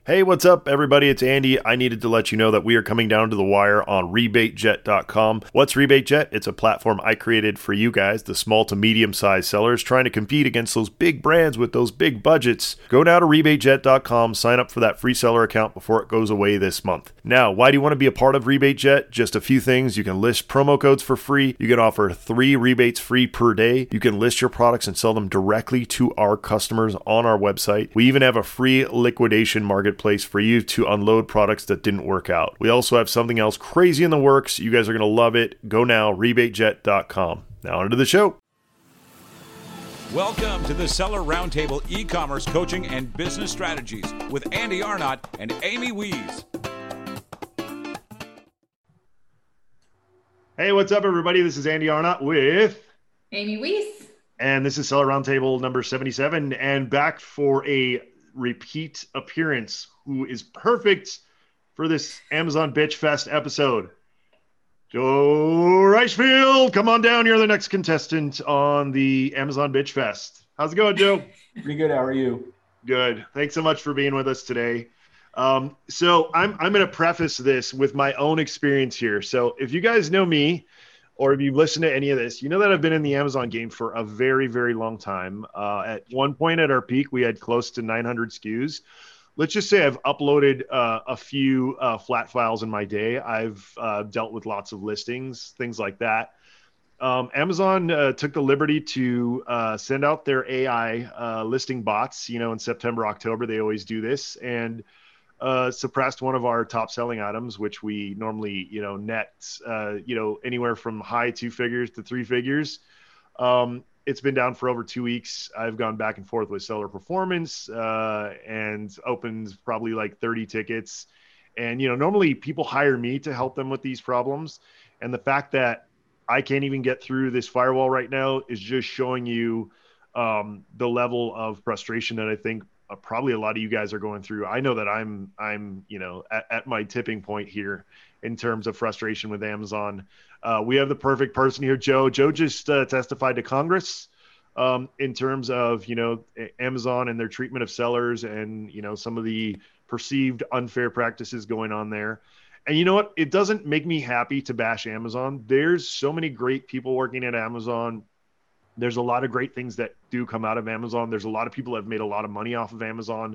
Hey, what's up, everybody? It's Andy. I needed to let you know that we are coming down to the wire on RebateJet.com. What's RebateJet? It's a platform I created for you guys, the small to medium-sized sellers, trying to compete against those big brands with those big budgets. Go now to RebateJet.com, sign up for that free seller account before it goes away this month. Now, why do you want to be a part of RebateJet? Just a few things. You can list promo codes for free. You can offer 3 rebates free per day. You can list your products and sell them directly to our customers on our website. We even have a free liquidation marketplace for you to unload products that didn't work out. We also have something else crazy in the works. You guys are going to love it. Go now, rebatejet.com. Now onto the show. Welcome to the Seller Roundtable e-commerce coaching and business strategies with Andy Arnott and Amy Wees. Hey, what's up, everybody? This is Andy Arnott with Amy Wees. And this is Seller Roundtable number 77, and back for a repeat appearance who is perfect for this Amazon Bitch Fest episode. Joe Reichfield, come on down. You're the next contestant on the Amazon Bitch Fest. How's it going, Joe? Pretty good. How are you? Good. Thanks so much for being with us today. So I'm going to preface this with my own experience here. So if you guys know me, or if you've listened to any of this, you know that I've been in the Amazon game for a very, very long time. At one point at our peak, we had close to 900 SKUs. Let's just say I've uploaded a few flat files in my day. I've dealt with lots of listings, things like that. Amazon took the liberty to send out their AI listing bots, in September, October. They always do this. And suppressed one of our top selling items, which we normally, net, anywhere from high 2 figures to 3 figures. It's been down for over 2 weeks. I've gone back and forth with seller performance and opened probably like 30 tickets. And, normally people hire me to help them with these problems. And the fact that I can't even get through this firewall right now is just showing you the level of frustration that I think probably a lot of you guys are going through. I know that I'm at my tipping point here in terms of frustration with Amazon. We have the perfect person here, Joe. Joe just testified to Congress in terms of, Amazon and their treatment of sellers and, some of the perceived unfair practices going on there. And you know what? It doesn't make me happy to bash Amazon. There's so many great people working at Amazon. There's a lot of great things that do come out of Amazon. There's a lot of people that have made a lot of money off of Amazon.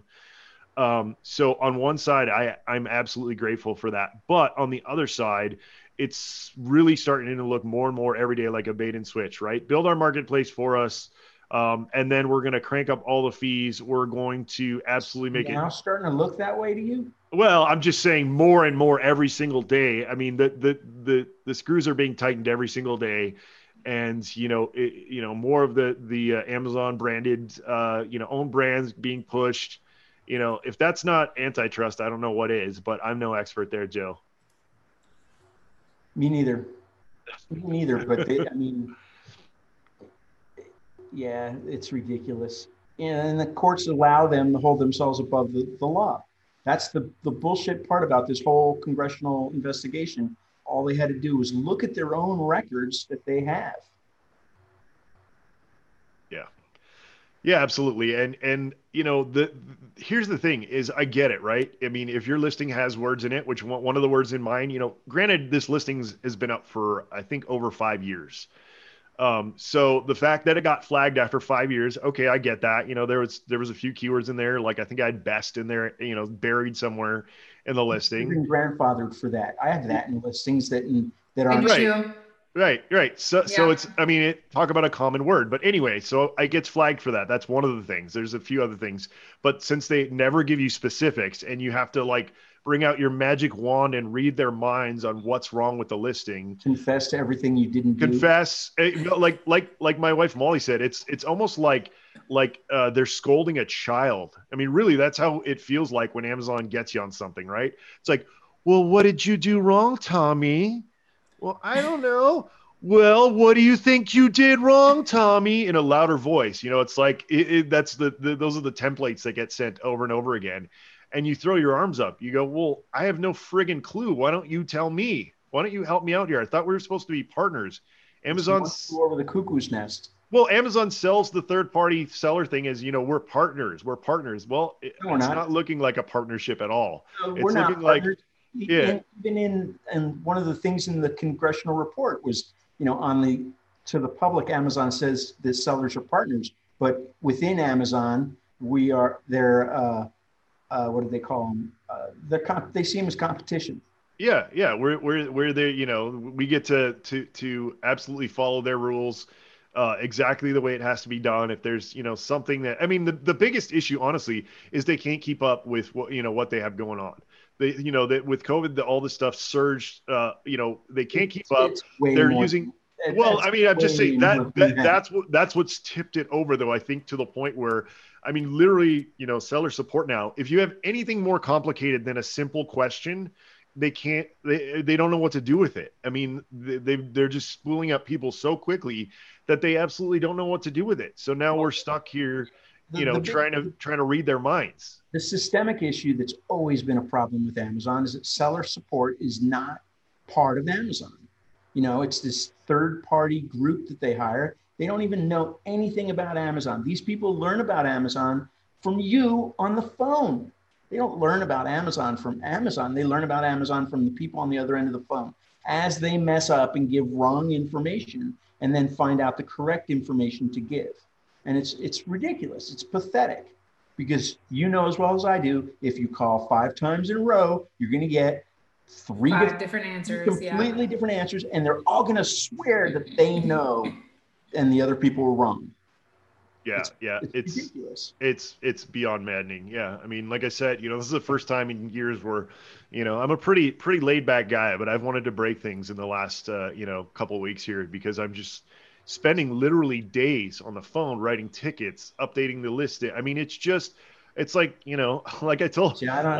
So on one side, I'm absolutely grateful for that. But on the other side, it's really starting to look more and more every day like a bait and switch, right? Build our marketplace for us. And then we're going to crank up all the fees. We're going to absolutely make it. Now starting to look that way to you? Well, I'm just saying more and more every single day. I mean, the screws are being tightened every single day. And, more of the Amazon branded, own brands being pushed. If that's not antitrust, I don't know what is, but I'm no expert there, Joe. Me neither. But yeah, it's ridiculous. And the courts allow them to hold themselves above the law. That's the bullshit part about this whole congressional investigation. All they had to do was look at their own records that they have. Yeah, absolutely. And here's the thing is I get it, right? I mean, if your listing has words in it, which one of the words in mine, granted this listing has been up for, I think, over 5 years. So the fact that it got flagged after 5 years, okay, I get that. There was a few keywords in there. Like I think I had best in there, buried somewhere in the listing. You've been grandfathered for that. I have that in listings that are Right. So it's, talk about a common word, but anyway, so it gets flagged for that. That's one of the things. There's a few other things, but since they never give you specifics and you have to bring out your magic wand and read their minds on what's wrong with the listing, confess to everything you didn't do. Like my wife Molly said, it's almost like they're scolding a child. I mean, really, that's how it feels like when Amazon gets you on something, right? It's like, well, what did you do wrong, Tommy? Well, I don't know. Well, what do you think you did wrong, Tommy? In a louder voice. It's like that's those are the templates that get sent over and over again. And you throw your arms up. You go, well, I have no friggin' clue. Why don't you tell me? Why don't you help me out here? I thought we were supposed to be partners. Amazon's over the cuckoo's nest. Well, Amazon sells the third-party seller thing as, we're partners. We're partners. Well, No, we're it's not. not looking like a partnership at all. We're It's looking not like, partners. yeah, Even and one of the things in the congressional report was, to the public, Amazon says the sellers are partners, but within Amazon, they're what do they call them? They see them as competition. yeah. We're there. We get to absolutely follow their rules. Exactly the way it has to be done. If there's, something that, I mean, the biggest issue, honestly, is they can't keep up with what they have going on. That with COVID, all this stuff surged. They can't keep up. It's way They're more. using. Well, I mean, I'm just saying that's what's tipped it over, though. I think to the point where, I mean, literally, seller support now. If you have anything more complicated than a simple question, they can't. They don't know what to do with it. I mean, they're just spooling up people so quickly that they absolutely don't know what to do with it. So now we're stuck here, trying to read their minds. The systemic issue that's always been a problem with Amazon is that seller support is not part of Amazon. It's this third-party group that they hire. They don't even know anything about Amazon. These people learn about Amazon from you on the phone. They don't learn about Amazon from Amazon. They learn about Amazon from the people on the other end of the phone as they mess up and give wrong information and then find out the correct information to give. And it's ridiculous. It's pathetic because as well as I do, if you call 5 times in a row, you're going to get 5 different answers, completely different answers. And they're all going to swear that they know and the other people were wrong. Yeah, it's ridiculous. It's beyond maddening. Yeah, I mean, like I said, this is the first time in years where, I'm a pretty laid back guy, but I've wanted to break things in the last couple of weeks here because I'm just spending literally days on the phone writing tickets, updating the list. I mean, it's like like I told, See, I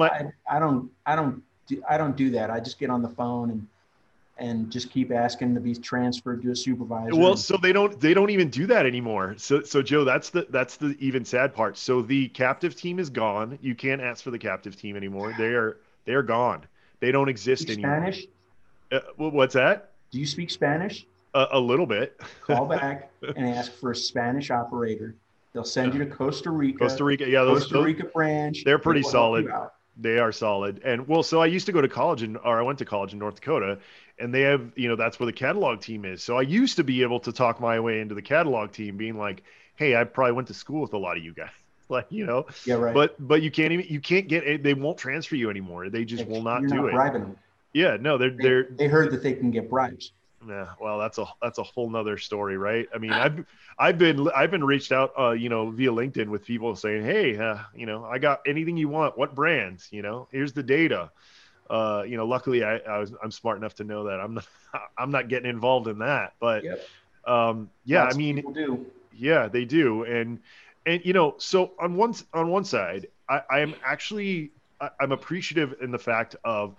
don't do that. I just get on the phone and just keep asking to be transferred to a supervisor. Well, so they don't even do that anymore. So Joe, that's the even sad part. So the captive team is gone. You can't ask for the captive team anymore. They are gone. They don't exist anymore. Spanish? What's that? Do you speak Spanish? A little bit. Call back and ask for a Spanish operator. They'll send you to Costa Rica. Yeah, Costa Rica branch. They're pretty solid. They are solid. And so I used to go to college I went to college in North Dakota, and they have, that's where the catalog team is. So I used to be able to talk my way into the catalog team being like, hey, I probably went to school with a lot of you guys. Like, Yeah, right. But you can't get, they won't transfer you anymore. They just will not do it. Bribing them. Yeah, no, they heard that they can get bribes. Yeah, well, that's a whole nother story, right? I mean, I've been reached out, via LinkedIn with people saying, hey, I got anything you want. What brands? Here's the data. Luckily I'm smart enough to know that I'm not getting involved in that. But yep. Yeah, Lots I mean, people do. Yeah, they do, and so on one side, I'm appreciative in the fact of,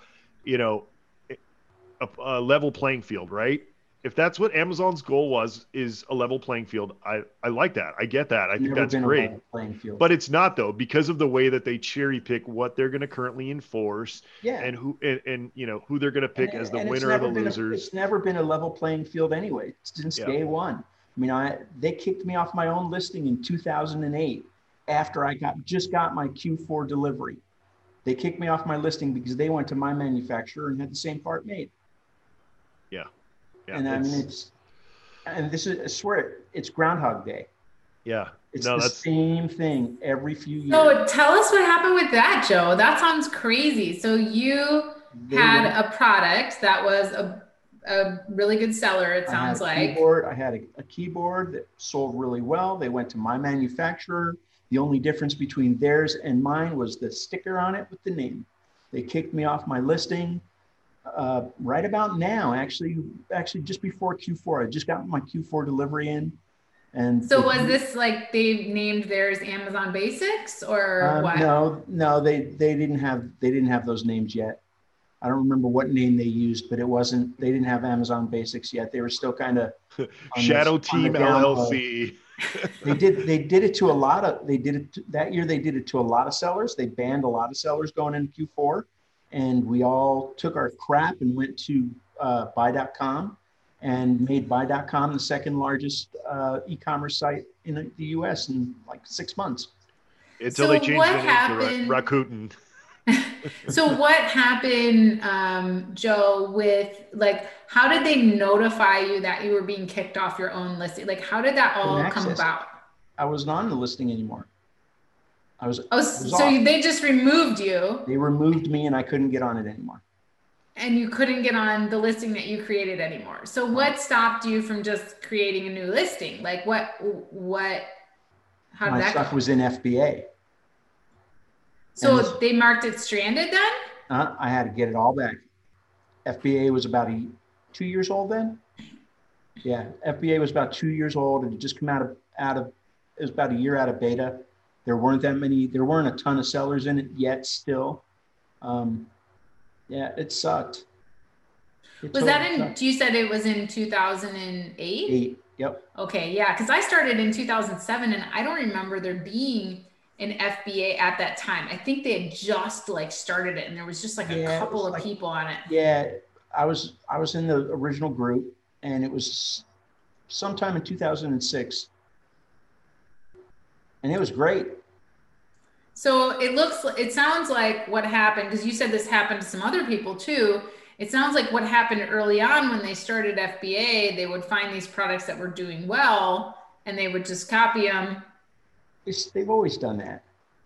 a level playing field, right? If that's what Amazon's goal is a level playing field, I like that. I get that. I think that's great. But it's not, though, because of the way that they cherry pick what they're going to currently enforce, and who they're going to pick as the winner or the losers. It's never been a level playing field anyway since day one. I mean, they kicked me off my own listing in 2008 after I just got my Q4 delivery. They kicked me off my listing because they went to my manufacturer and had the same part made. Yeah. And I mean, I swear, it's Groundhog Day. Yeah. It's the same thing every few years. So tell us what happened with that, Joe. That sounds crazy. So you had a product that was a really good seller, it sounds like. I had a keyboard that sold really well. They went to my manufacturer. The only difference between theirs and mine was the sticker on it with the name. They kicked me off my listing. Right about now, actually just before Q4. I just got my Q4 delivery in. And so was this like they named theirs Amazon Basics or what? No, they didn't have those names yet. I don't remember what name they used, but they didn't have Amazon Basics yet. They were still kind of Shadow Team LLC. They did it to a lot of that year. They did it to a lot of sellers. They banned a lot of sellers going into Q4. And we all took our crap and went to buy.com and made buy.com the second largest e-commerce site in the US in like 6 months. Until they changed the name to Rakuten. So what happened, Joe, with like, how did they notify you that you were being kicked off your own listing? Like, how did that all come about? I wasn't on the listing anymore. They just removed you. They removed me and I couldn't get on it anymore. And you couldn't get on the listing that you created anymore. So what stopped you from just creating a new listing? Like how did My that stuff go? was in FBA. So they marked it stranded then? I had to get it all back. FBA was about 2 years old then. Yeah, FBA was about 2 years old. It had just come out of it was about a year out of beta. There weren't a ton of sellers in it yet still. Yeah, it sucked. You said it was in 2008? Yep. Okay, yeah, because I started in 2007 and I don't remember there being an FBA at that time. I think they had just like started it and there was just like a couple of people on it. Yeah, I was in the original group and it was sometime in 2006. And it was great. So it sounds like what happened, because you said this happened to some other people too. It sounds like what happened early on when they started FBA, they would find these products that were doing well and they would just copy them. They've always done that.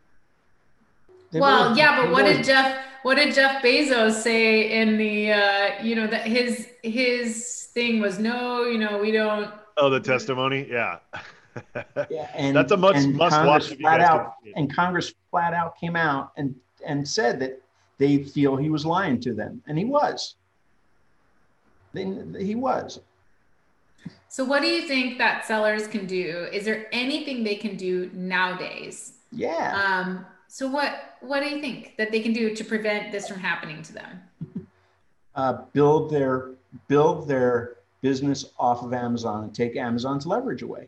But what did Jeff Bezos say in the, that his thing was, no, we don't. Oh, the testimony. Yeah. Yeah, and that's a must watch. And Congress flat out came out and said that they feel he was lying to them, and he was. He was. So, what do you think that sellers can do? Is there anything they can do nowadays? Yeah. So, what do you think that they can do to prevent this from happening to them? Build their business off of Amazon and take Amazon's leverage away.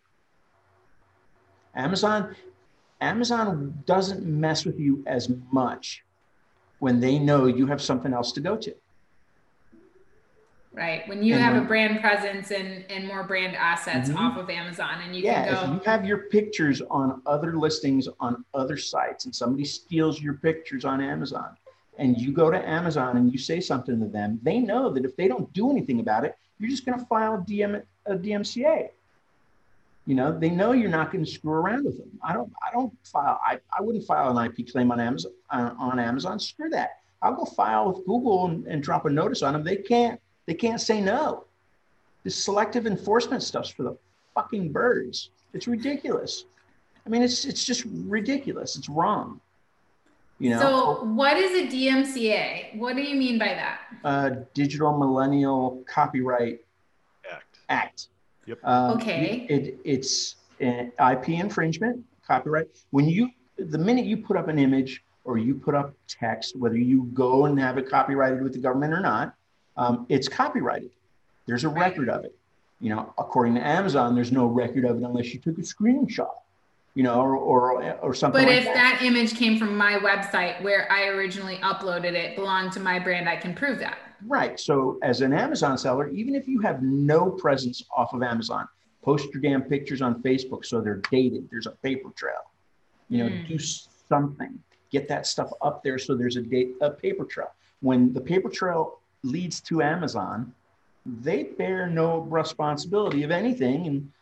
Amazon doesn't mess with you as much when they know you have something else to go to. Right. When you have a brand presence and more brand assets off of Amazon and you can go. If you have your pictures on other listings on other sites and somebody steals your pictures on Amazon and you go to Amazon and you say something to them, they know that if they don't do anything about it, you're just going to file a DMCA. They know you're not going to screw around with them. I wouldn't file an IP claim on Amazon. Screw that. I'll go file with Google and drop a notice on them. They can't say no. This selective enforcement stuff's for the fucking birds. It's ridiculous. I mean, it's just ridiculous. It's wrong. So what is a DMCA? What do you mean by that? Digital Millennial Copyright Act. Yep. Okay. It's an IP infringement, copyright. The minute you put up an image or you put up text, whether you go and have it copyrighted with the government or not, it's copyrighted. There's a record of it. According to Amazon, there's no record of it unless you took a screenshot, or something. But like if that image came from my website where I originally uploaded it, belonged to my brand, I can prove that. Right. So as an Amazon seller, even if you have no presence off of Amazon, post your damn pictures on Facebook so they're dated. There's a paper trail. Do something. Get that stuff up there so there's a paper trail. When the paper trail leads to Amazon, they bear no responsibility of anything. And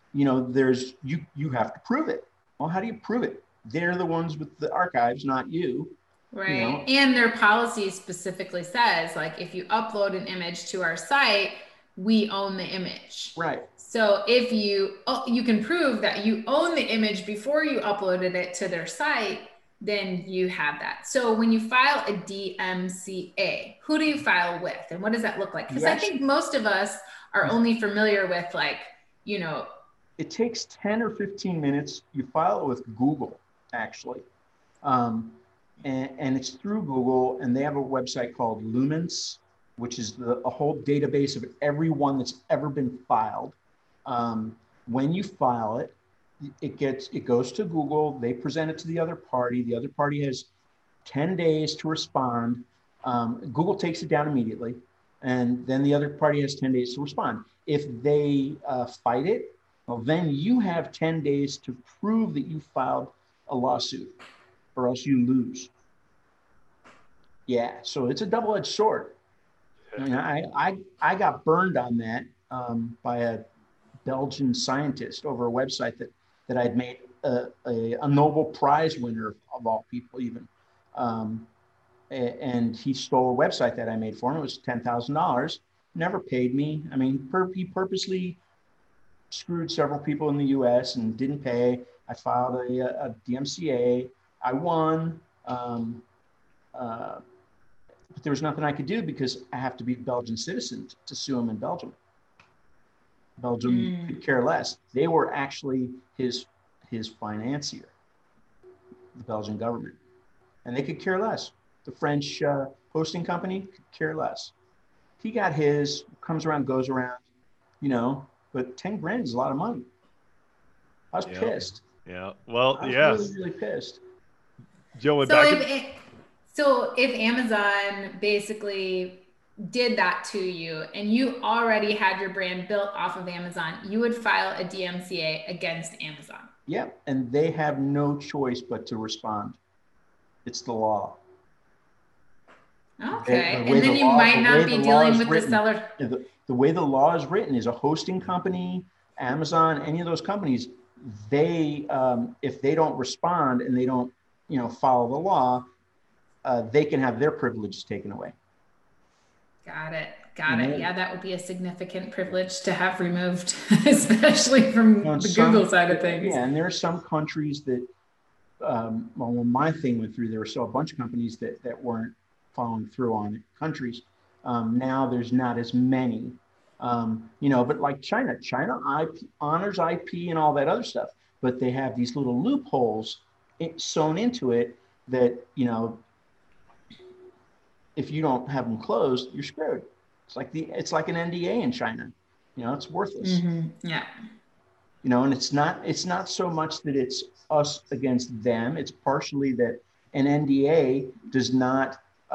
you have to prove it. Well, how do you prove it? They're the ones with the archives, not you. Right. And their policy specifically says, like, if you upload an image to our site, we own the image. Right. So if you can prove that you own the image before you uploaded it to their site, then you have that. So when you file a DMCA, who do you file with and what does that look like? Because I think most of us are only familiar with It takes 10 or 15 minutes. You file it with Google, actually. And it's through Google, and they have a website called Lumens, which is a whole database of everyone that's ever been filed. When you file it, it goes to Google. They present it to the other party. The other party has 10 days to respond. Google takes it down immediately. And then the other party has 10 days to respond. If they fight it, well, then you have 10 days to prove that you filed a lawsuit, or else you lose. Yeah, so it's a double-edged sword. I mean, I got burned on that by a Belgian scientist over a website that I'd made a Nobel Prize winner of all people even. And he stole a website that I made for him. It was $10,000, never paid me. I mean, he purposely screwed several people in the US and didn't pay. I filed a DMCA. I won. But there was nothing I could do because I have to be a Belgian citizen to sue him in Belgium. Belgium could care less. They were actually his financier, the Belgian government, and they could care less. The French hosting company could care less. He got his, comes around, goes around, but 10 grand is a lot of money. I was pissed. Yeah. Well, I was really, really pissed. Joe, so if Amazon basically did that to you and you already had your brand built off of Amazon, you would file a DMCA against Amazon. Yeah, and they have no choice but to respond. It's the law. Okay, and then you might not be dealing with the seller. The way the law is written is a hosting company, Amazon, any of those companies, they if they don't respond and they don't follow the law, they can have their privileges taken away. Got it. Yeah, that would be a significant privilege to have removed, especially from the Google side of things. Yeah, and there are some countries that, when my thing went through, there were still a bunch of companies that weren't following through on it. Countries. Now there's not as many, but like China honors IP and all that other stuff, but they have these little loopholes sewn into it that, if you don't have them closed, you're screwed. It's like an NDA in China. It's worthless. Mm-hmm. Yeah. And it's not so much that it's us against them. It's partially that an NDA does not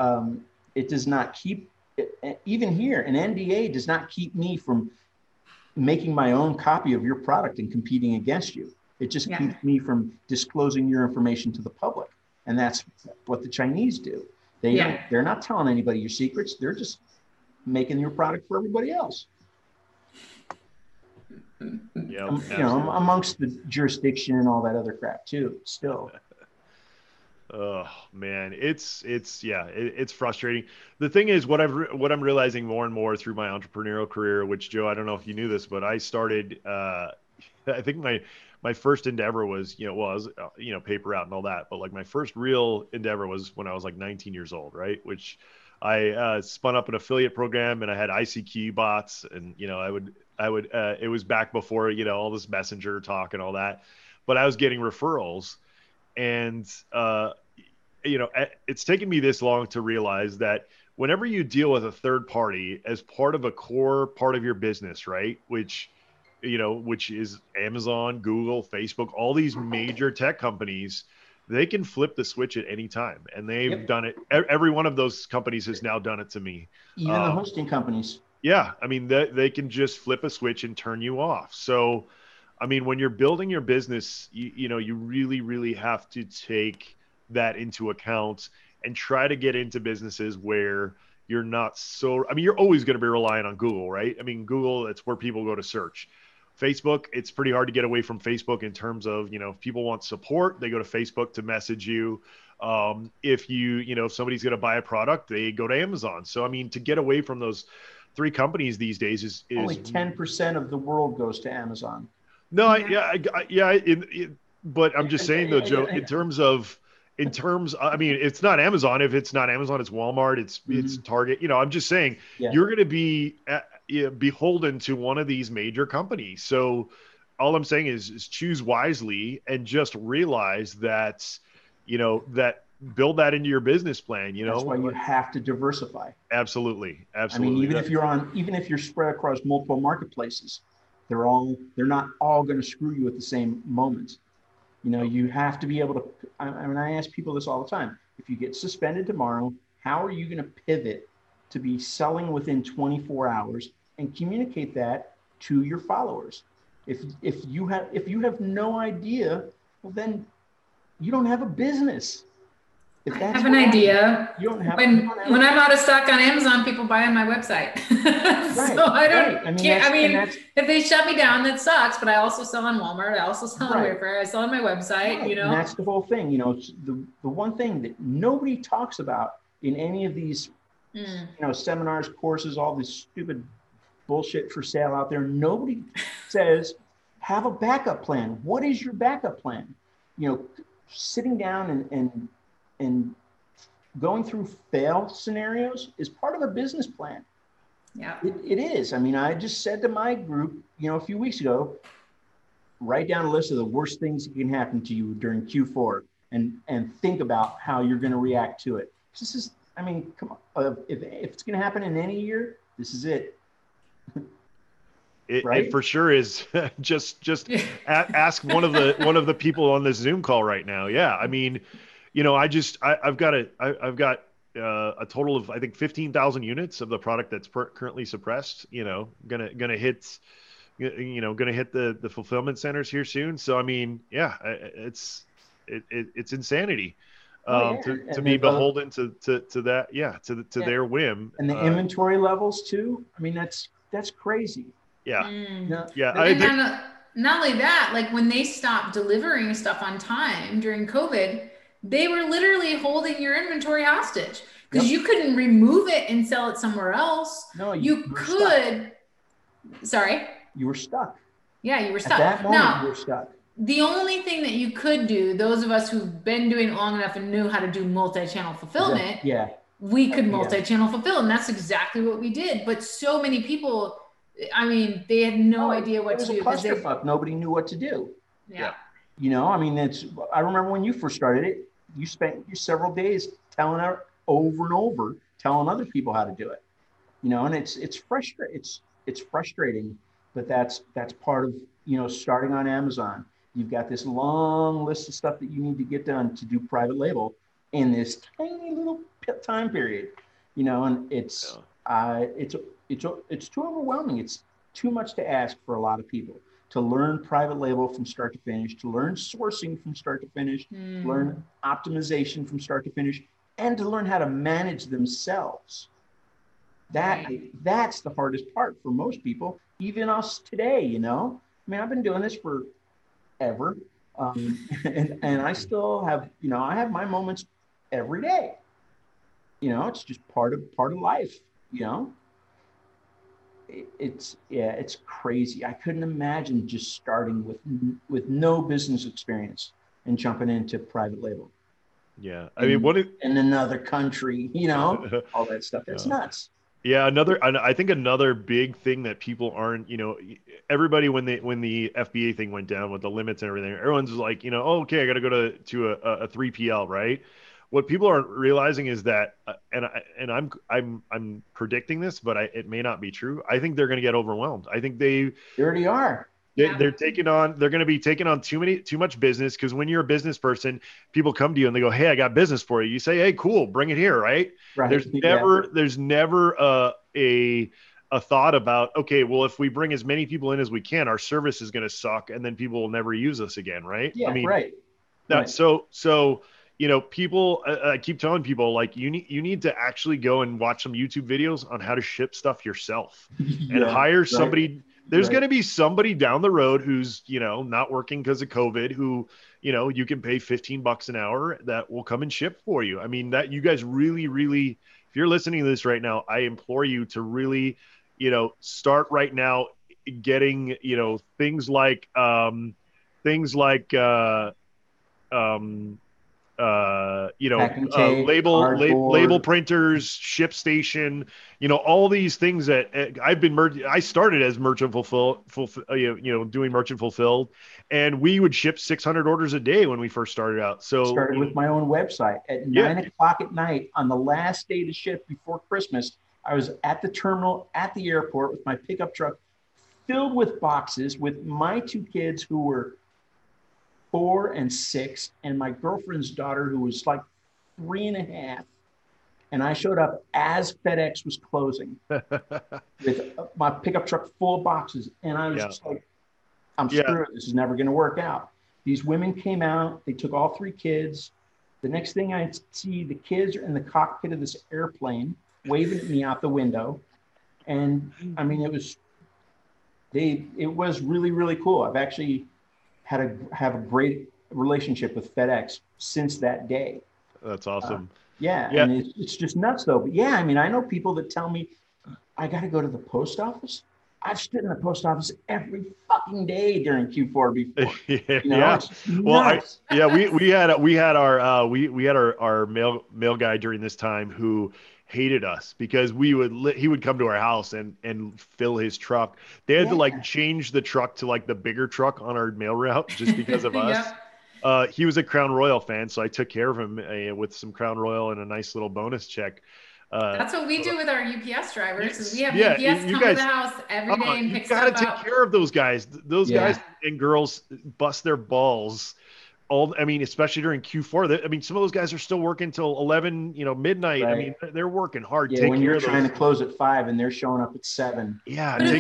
keep, even here, an NDA does not keep me from making my own copy of your product and competing against you. It just keeps me from disclosing your information to the public. And that's what the Chinese do. They're not telling anybody your secrets. They're just making your product for everybody else. Yeah, amongst the jurisdiction and all that other crap too, still. Oh man, it's frustrating. The thing is, what I'm realizing more and more through my entrepreneurial career, which Joe, I don't know if you knew this, but I started, I think my first endeavor was, paper route and all that. But like my first real endeavor was when I was like 19 years old, right? Which I spun up an affiliate program and I had ICQ bots and, I would, it was back before, all this messenger talk and all that, but I was getting referrals and, it's taken me this long to realize that whenever you deal with a third party as part of a core part of your business, right? Which is Amazon, Google, Facebook, all these major tech companies, they can flip the switch at any time. And they've done it. Every one of those companies has now done it to me. Even the hosting companies. Yeah. I mean, they can just flip a switch and turn you off. So, I mean, when you're building your business, you really, really have to take that into account and try to get into businesses where you're not you're always going to be relying on Google, right? I mean, Google, that's where people go to search. Facebook, it's pretty hard to get away from Facebook in terms of, if people want support, they go to Facebook to message you. If if somebody's going to buy a product, they go to Amazon. So, I mean, to get away from those three companies these days is only 10% of the world goes to Amazon. No, but I'm just saying though, Joe, in terms, I mean, it's not Amazon. If it's not Amazon, it's Walmart, it's Target. I'm just saying you're going to be beholden to one of these major companies. So all I'm saying is choose wisely and just realize that, that build that into your business plan. That's why you have to diversify. Absolutely. I mean, even if you're spread across multiple marketplaces, they're not all going to screw you at the same moment. You have to be able to, I ask people this all the time. If you get suspended tomorrow, how are you going to pivot to be selling within 24 hours and communicate that to your followers. If you have no idea, well, then you don't have a business. I have an idea. When I'm out of stock on Amazon, people buy on my website. So I don't. Right. If they shut me down, that sucks. But I also sell on Walmart. I also sell on Wayfair. I sell on my website. Right. And that's the whole thing. You know, it's the one thing that nobody talks about in any of these, seminars, courses, all this stupid bullshit for sale out there. Nobody says have a backup plan. What is your backup plan? You know, sitting down and going through fail scenarios is part of a business plan. Yeah, it is. I mean, I just said to my group, a few weeks ago, write down a list of the worst things that can happen to you during Q4 and think about how you're going to react to it. This is, I mean, come on, if it's going to happen in any year, this is it. It for sure is. just ask one of the people on this Zoom call right now. Yeah, I mean, I've got a total of, I think, 15,000 units of the product that's currently suppressed. Gonna hit the fulfillment centers here soon. So I mean, yeah, it's insanity. To be beholden to that, to their whim. And the inventory levels too. I mean, that's crazy. Yeah. Yeah. Not only that, like when they stopped delivering stuff on time during COVID, they were literally holding your inventory hostage because you couldn't remove it and sell it somewhere else. No, you could. Stuck. Sorry. You were stuck. Yeah, you were stuck. At that moment, you were stuck. The only thing that you could do, those of us who've been doing it long enough and knew how to do multi-channel fulfillment, we could multi-channel fulfill, and that's exactly what we did. But so many people, I mean, they had no idea what to do. It was a clusterfuck. Nobody knew what to do. Yeah. I mean, I remember when you first started it, you spent several days telling over and over, telling other people how to do it. And it's frustrating, but that's part of, starting on Amazon. You've got this long list of stuff that you need to get done to do private label in this tiny little time period, and it's too overwhelming. It's too much to ask for a lot of people to learn private label from start to finish, to learn sourcing from start to finish, to learn optimization from start to finish, and to learn how to manage themselves. That's the hardest part for most people, even us today, I mean, I've been doing this forever, and I still have, I have my moments every day. It's just part of life, It's crazy. I couldn't imagine just starting with no business experience and jumping into private label. Yeah, I mean, in another country, all that stuff. That's nuts. Yeah, I think another big thing that people aren't, everybody when the FBA thing went down with the limits and everything, everyone's like, oh, okay, I got to go to a 3PL, right? What people aren't realizing is that, and I'm predicting this, but it may not be true. I think they're going to get overwhelmed. I think they already are. They're going to be taking on too much business, because when you're a business person, people come to you and they go, "Hey, I got business for you." You say, "Hey, cool, bring it here," right? There's never a thought about, okay, well, if we bring as many people in as we can, our service is going to suck, and then people will never use us again, right? Yeah, I mean, right. So. People, I keep telling people, like, you need to actually go and watch some YouTube videos on how to ship stuff yourself and hire somebody. There's going to be somebody down the road who's, not working because of COVID, who, you can pay $15 an hour that will come and ship for you. I mean, that you guys really, really, if you're listening to this right now, I implore you to really, start right now getting, things like label printers, ship station, all these things that I started as merchant doing merchant fulfilled, and we would ship 600 orders a day when we first started out. So started with my own website at 9 o'clock at night on the last day to ship before Christmas. I was at the terminal at the airport with my pickup truck filled with boxes with my two kids who were 4 and 6, and my girlfriend's daughter who was like 3.5. And I showed up as FedEx was closing with my pickup truck full of boxes. And I was just like, I'm screwed. This is never going to work out. These women came out. They took all 3 kids. The next thing I see, the kids are in the cockpit of this airplane waving at me out the window. And I mean, it was really, really cool. I've actually have a great relationship with FedEx since that day. That's awesome. And it's just nuts though. But yeah, I mean, I know people that tell me I got to go to the post office. I've stood in the post office every fucking day during Q4 before. We had our mail guy during this time who hated us because he would come to our house and fill his truck. They had to like change the truck to like the bigger truck on our mail route just because of us. He was a Crown Royal fan, so I took care of him with some Crown Royal and a nice little bonus check. That's what we do with our UPS drivers. Is we have UPS come to the house every day and pick stuff up. You got to take care of those guys. Those guys and girls bust their balls. Especially during Q4. Some of those guys are still working till 11, midnight. Right. I mean, they're working hard. Yeah, when you're trying to close at 5 and they're showing up at 7. Yeah, but if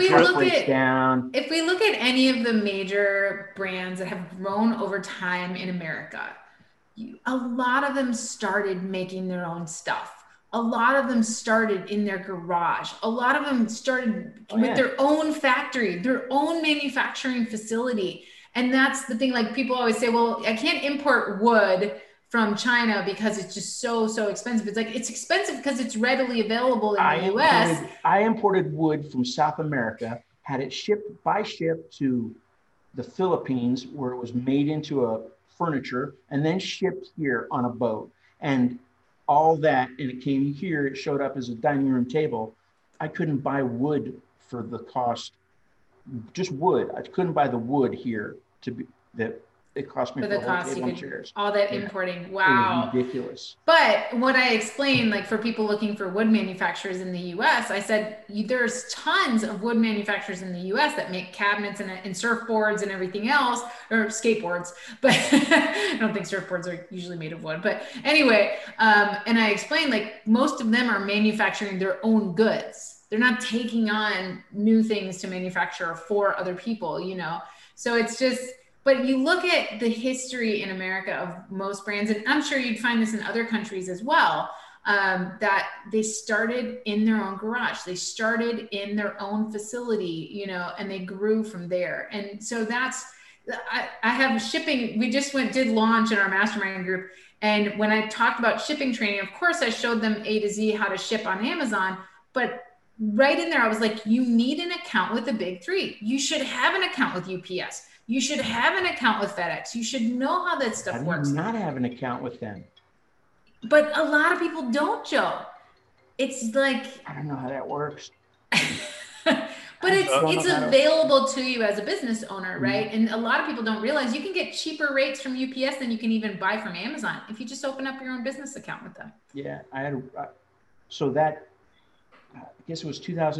we look at any of the major brands that have grown over time in America, a lot of them started making their own stuff. A lot of them started in their garage. A lot of them started with their own factory, their own manufacturing facility. And that's the thing, like people always say, well, I can't import wood from China because it's just so expensive. It's like, it's expensive because it's readily available in the US. I imported wood from South America, had it shipped by ship to the Philippines where it was made into a furniture and then shipped here on a boat. And all that, and it came here, it showed up as a dining room table. I couldn't buy wood for the cost, just wood. I couldn't buy the wood here that it cost me for the whole table and chairs. All that importing. Wow. It was ridiculous. But what I explained, like for people looking for wood manufacturers in the US, I said, there's tons of wood manufacturers in the US that make cabinets and surfboards and everything else, or skateboards. But I don't think surfboards are usually made of wood. But anyway, and I explained, like most of them are manufacturing their own goods. They're not taking on new things to manufacture for other people, So it's just, but you look at the history in America of most brands, and I'm sure you'd find this in other countries as well, that they started in their own garage. They started in their own facility, and they grew from there. And so I have shipping. We just did launch in our mastermind group. And when I talked about shipping training, of course, I showed them A to Z how to ship on Amazon, but right in there, I was like, you need an account with the big 3. You should have an account with UPS. You should have an account with FedEx. You should know how that stuff works. I do not have an account with them. But a lot of people don't, Joe. It's like... I don't know how that works. But it's available to you as a business owner, right? And a lot of people don't realize you can get cheaper rates from UPS than you can even buy from Amazon if you just open up your own business account with them. Yeah, so that... I guess it was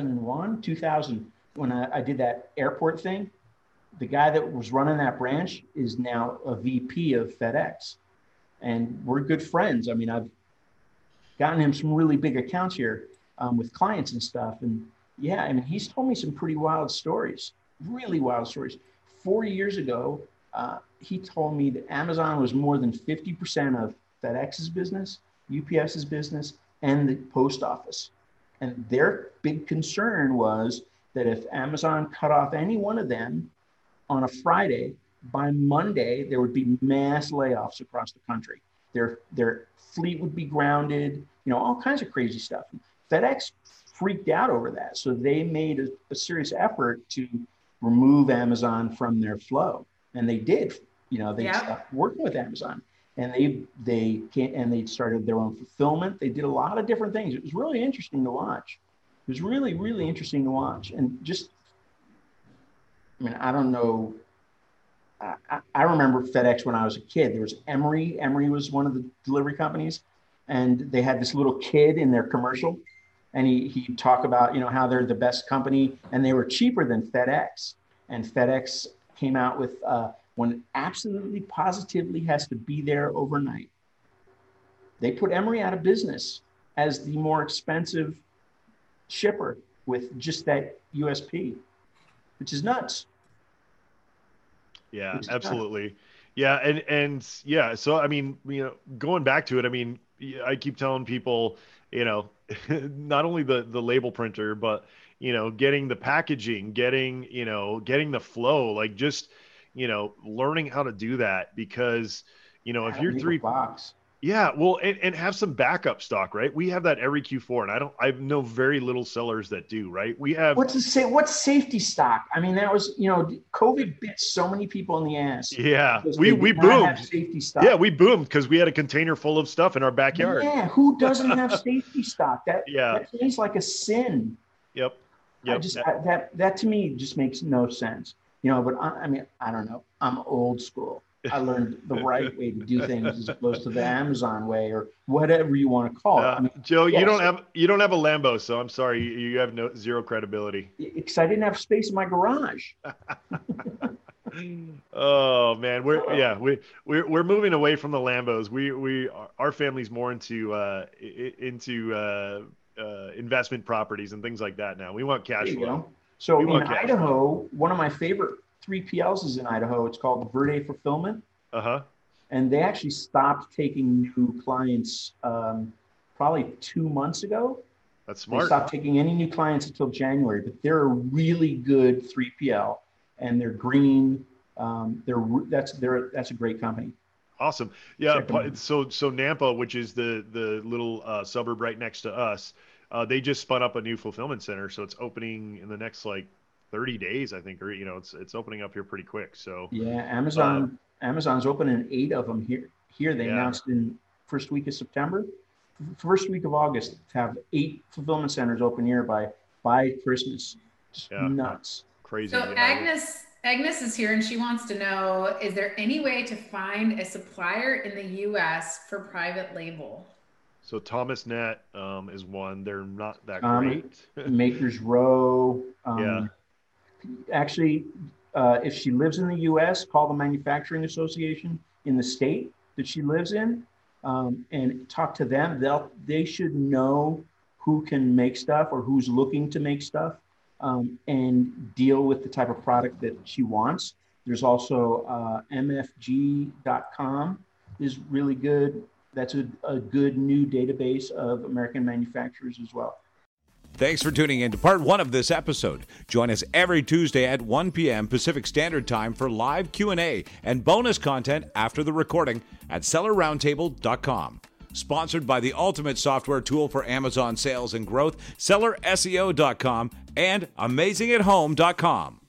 2000, when I did that airport thing. The guy that was running that branch is now a VP of FedEx. And we're good friends. I mean, I've gotten him some really big accounts here with clients and stuff. And yeah, I mean, he's told me some pretty wild stories, really wild stories. 4 years ago, he told me that Amazon was more than 50% of FedEx's business, UPS's business, and the post office. And their big concern was that if Amazon cut off any one of them on a Friday, by Monday, there would be mass layoffs across the country. Their fleet would be grounded, all kinds of crazy stuff. FedEx freaked out over that. So they made a serious effort to remove Amazon from their flow. And they did, they stopped working with Amazon. And they started their own fulfillment. They did a lot of different things. It was really interesting to watch. It was really, really interesting to watch. And I don't know. I remember FedEx when I was a kid. There was Emery. Emery was one of the delivery companies. And they had this little kid in their commercial. And he'd talk about, how they're the best company. And they were cheaper than FedEx. And FedEx came out with one that absolutely positively has to be there overnight. They put Emery out of business as the more expensive shipper with just that USP, which is nuts. Yeah, absolutely. Yeah. And yeah, so, I mean, going back to it, I mean, I keep telling people, not only the label printer, but, getting the packaging, getting the flow, like just, learning how to do that because, if you're three box. Yeah, well, and have some backup stock, right? We have that every Q4, and I know very little sellers that do, right? We have what's safety stock? I mean, that was COVID bit so many people in the ass. Yeah, we boomed. Safety stock. Yeah, we boomed because we had a container full of stuff in our backyard. Yeah, who doesn't have safety stock? That seems like a sin. Yep. That to me just makes no sense. But I mean, I don't know. I'm old school. I learned the right way to do things as opposed to the Amazon way or whatever you want to call it. I mean, Joe, you don't have a Lambo, so I'm sorry, you have zero credibility. Because I didn't have space in my garage. Oh man, we're moving away from the Lambos. Our family's more into investment properties and things like that now. We want cash flow. So in Idaho, one of my favorite 3PLs is in Idaho. It's called Verde Fulfillment. And they actually stopped taking new clients probably 2 months ago. That's smart. They stopped taking any new clients until January, but they're a really good 3PL and they're green. That's a great company. Awesome. Yeah. So Nampa, which is the little suburb right next to us, they just spun up a new fulfillment center. So it's opening in the next 30 days, I think, or it's opening up here pretty quick. So yeah, Amazon's opening 8 of them here. They announced in first week of August to have 8 fulfillment centers open here by Christmas. Just nuts. Crazy. So Agnes is here and she wants to know, is there any way to find a supplier in the US for private label? So Thomas Net is one. They're not that great. Makers Row. Actually, if she lives in the U.S., call the Manufacturing Association in the state that she lives in and talk to them. They should know who can make stuff or who's looking to make stuff and deal with the type of product that she wants. There's also MFG.com is really good. That's a good new database of American manufacturers as well. Thanks for tuning in to part 1 of this episode. Join us every Tuesday at 1 p.m. Pacific Standard Time for live Q&A and bonus content after the recording at sellerroundtable.com. Sponsored by the ultimate software tool for Amazon sales and growth, sellerseo.com and amazingathome.com.